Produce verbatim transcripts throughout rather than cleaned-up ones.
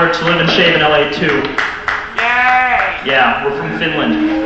honored to live and shave in L A too. Yay! Yeah, we're from Finland.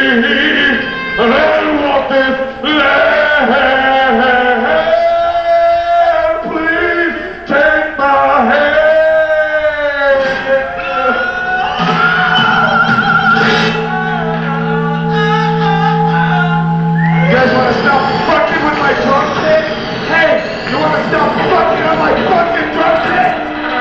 and walk this land. Please take my hand. You guys want to stop fucking with my drum kit? Hey, you want to stop fucking on my fucking drum kit?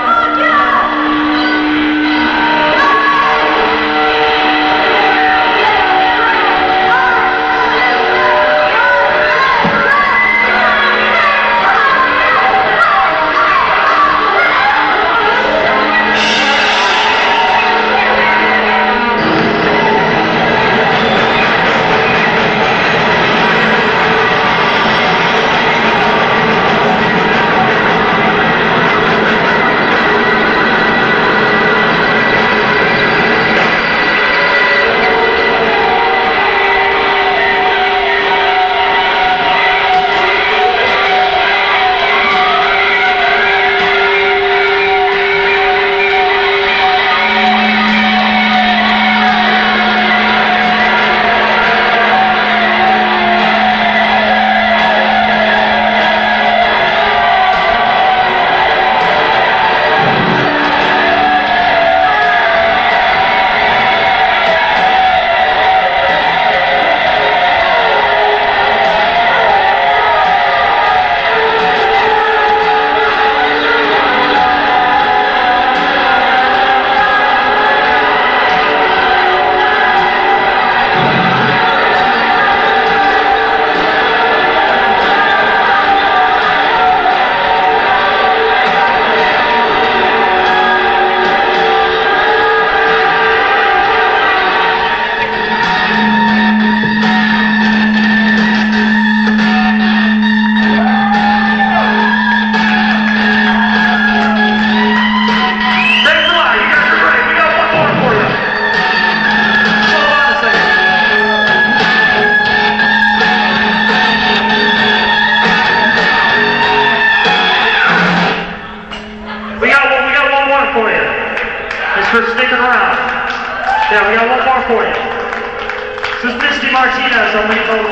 For sticking around. Yeah, we got one more for you. This is Misty Martinez on lead vocals.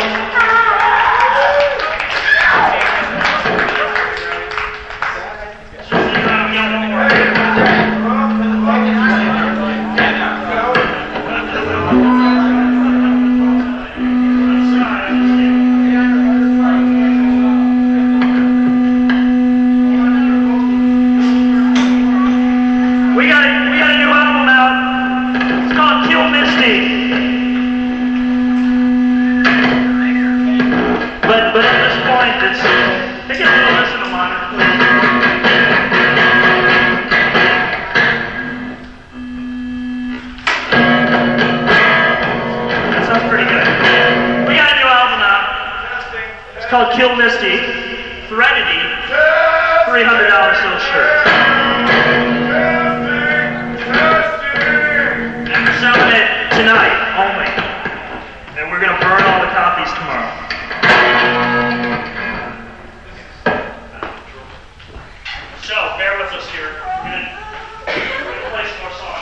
It's called Kill Misty, Threnody, three hundred dollars sales shirt. And we're selling it tonight only. And we're going to burn all the copies tomorrow. So, bear with us here. We're going to play some more songs.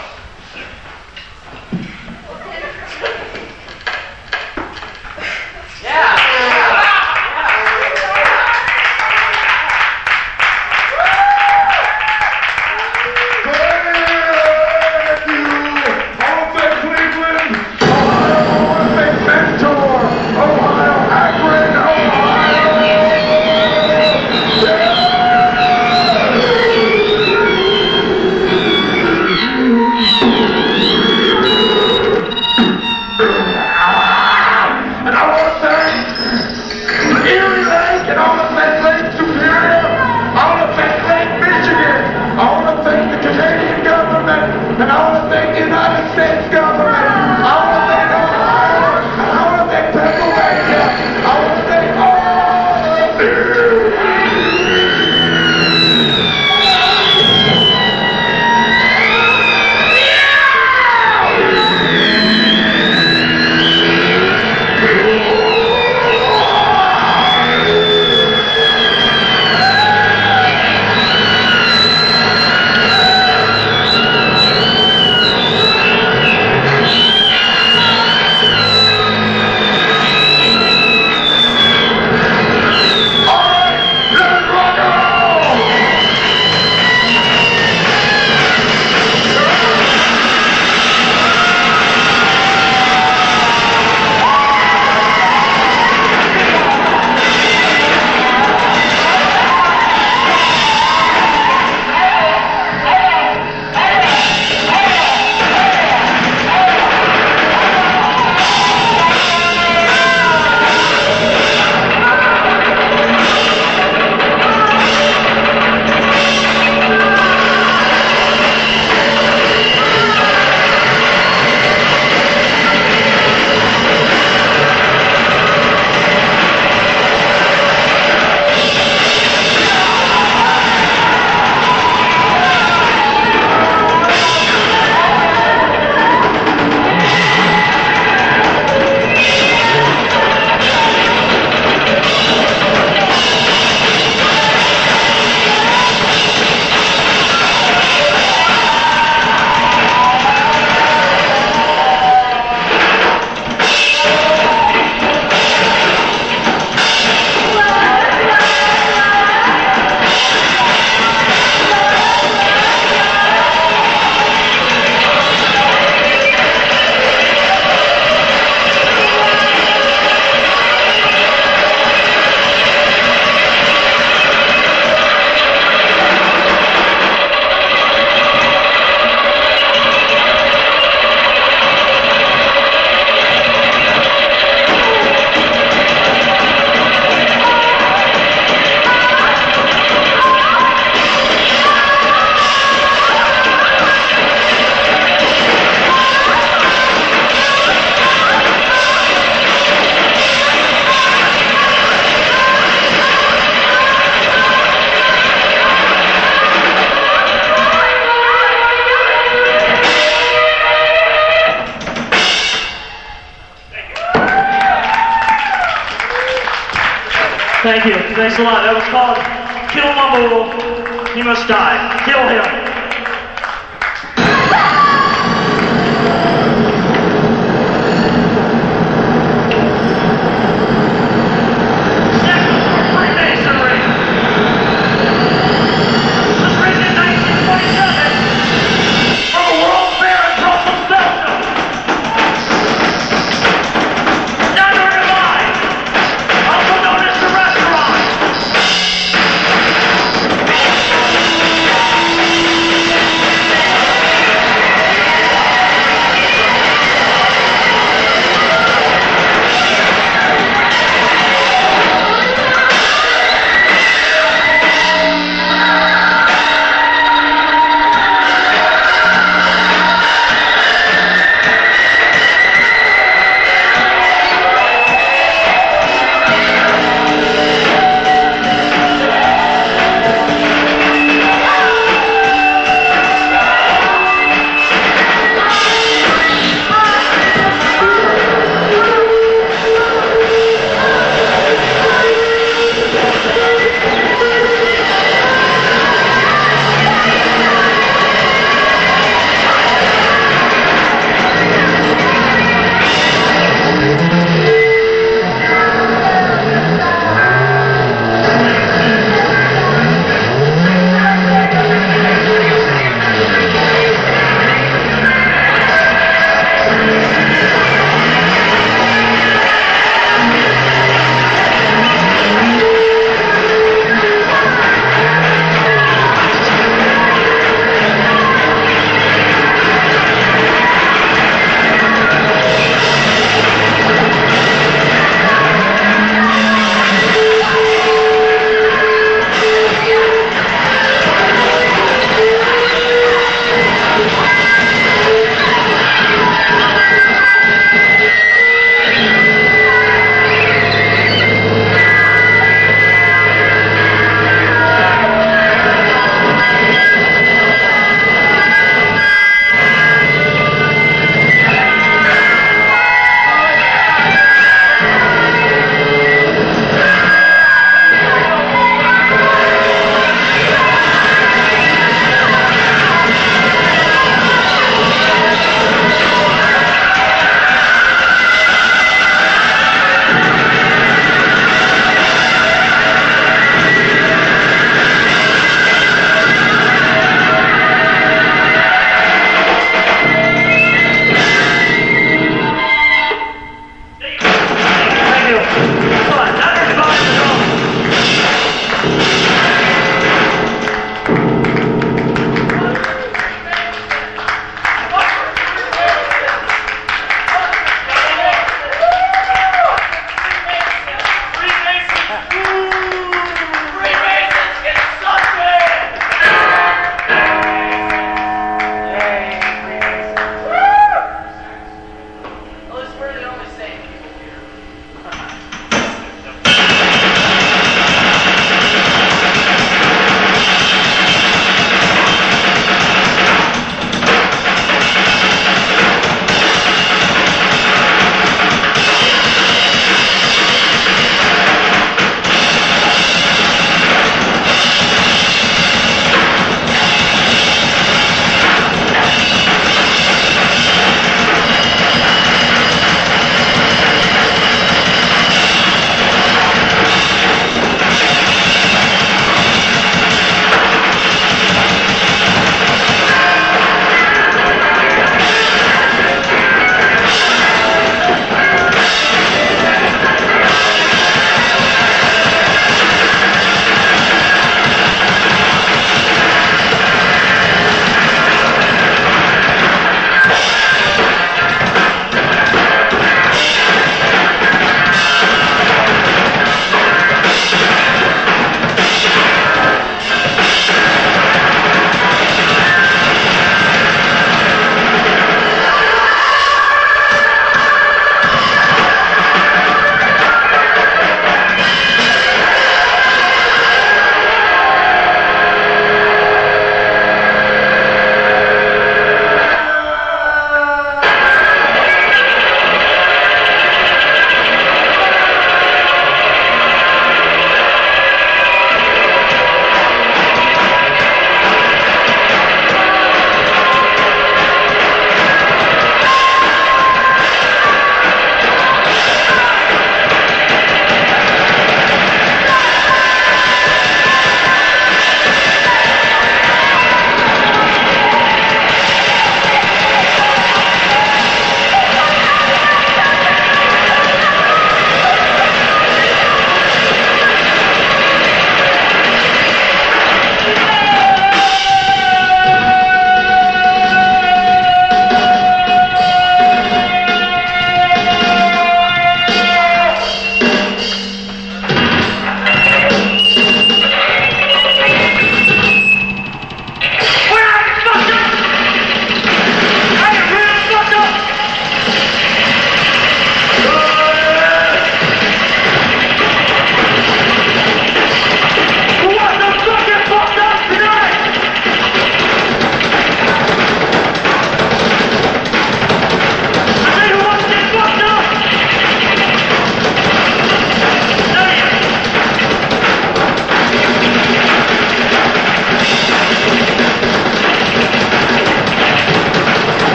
Thank you. Thanks a lot. That was called Kill Mumble. He must die. Kill him.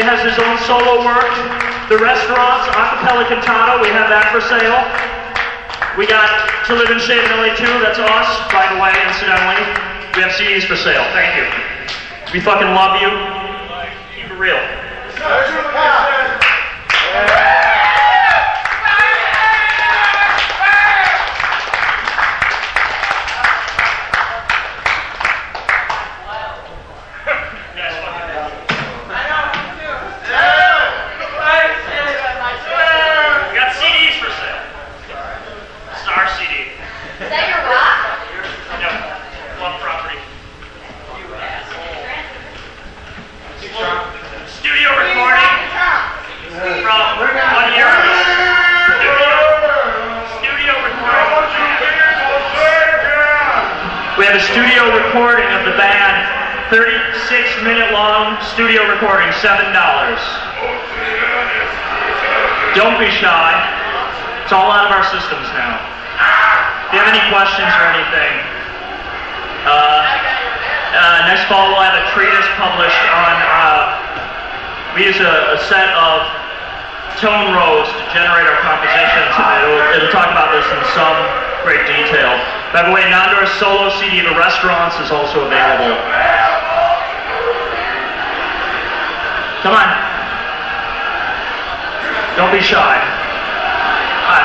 has his own solo work. The restaurants, Acapella Cantata, we have that for sale. We got To Live and Shave in L A too, that's us, by the way, incidentally. We have C Ds for sale, thank you. We fucking love you. Keep it real. Studio recording of the band, thirty-six minute long studio recording, seven dollars. Don't be shy. It's all out of our systems now. If you have any questions or anything, uh, uh, next fall we'll have a treatise published on, uh, we use a, a set of tone rows to generate our compositions, and it'll, it'll talk about this in some great detail. By the way, Nandor's solo C D, The Restaurants, is also available. Come on. Don't be shy. Hi.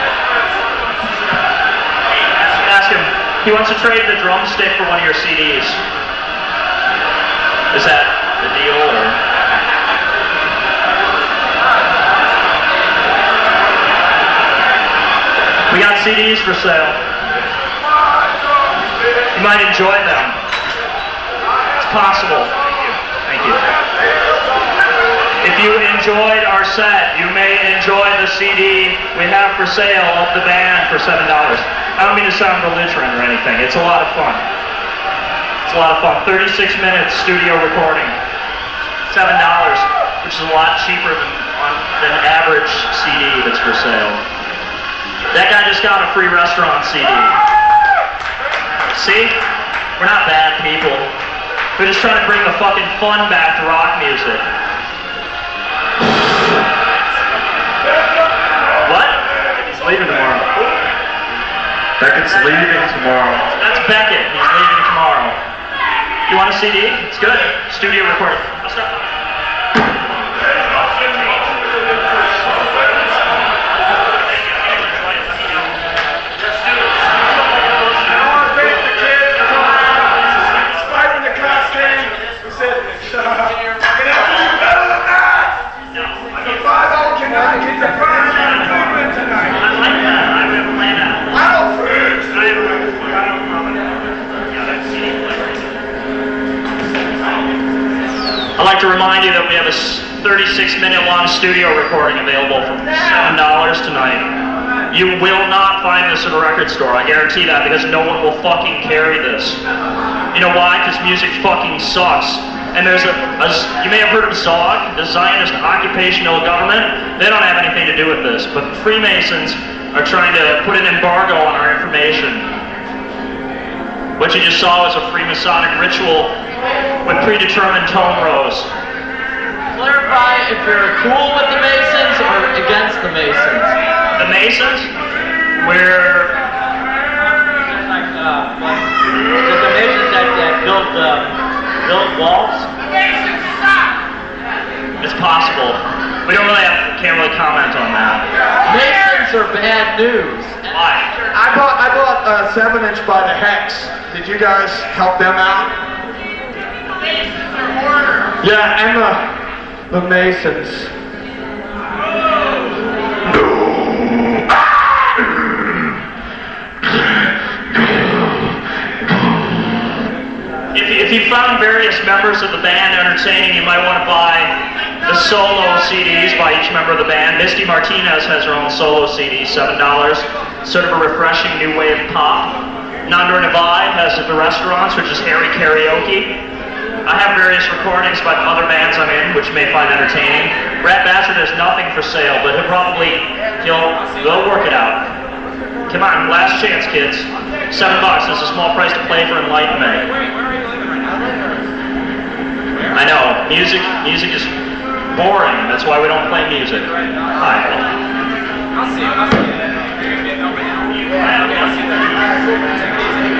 Ask him. He wants to trade the drumstick for one of your C Ds. Is that the deal, or? We got C Ds for sale. You might enjoy them. It's possible. Thank you. If you enjoyed our set, you may enjoy the C D we have for sale of the band for seven dollars. I don't mean to sound belligerent or anything. It's a lot of fun. It's a lot of fun. thirty-six minutes studio recording. seven dollars, which is a lot cheaper than, on, than average C D that's for sale. That guy just got a free restaurant C D. See? We're not bad people. We're just trying to bring the fucking fun back to rock music. What? He's leaving tomorrow. Beckett's leaving tomorrow. That's Beckett. He's leaving tomorrow. You want a C D? It's good. Studio recording. I'll start. I'd like to remind you that we have a thirty-six minute long studio recording available for seven dollars tonight. You will not find this at a record store, I guarantee that, because no one will fucking carry this. You know why? Because music fucking sucks. And there's a, a, you may have heard of ZOG, the Zionist Occupational Government. They don't have anything to do with this, but the Freemasons are trying to put an embargo on our information. What you just saw was a Freemasonic ritual with predetermined tone rows. Clarify if you're cool with the Masons or against the Masons. The Masons? We're... Like, uh, like, the, the Masons that, that built, uh, built walls? It's possible. We don't really have, can't really comment on that. Masons are bad news. Why? I bought I bought a seven inch by the Hex. Did you guys help them out? Yeah, and the the Masons. If you, if you found various members of the band entertaining, you might want to buy the solo C Ds by each member of the band. Misty Martinez has her own solo C D, seven dollars. Sort of a refreshing new wave pop. Nandor Navai has at the restaurants, which is Harry Karaoke. I have various recordings by other bands I'm in, which you may find entertaining. Rat Bastard has nothing for sale, but he'll probably, he'll, they'll work it out. Come on, last chance, kids. Seven bucks is a small price to play for enlightenment. I know, music, music is Boring. That's why we don't play music. Hi. I'll see him. I'll see him. Okay, I'll see that.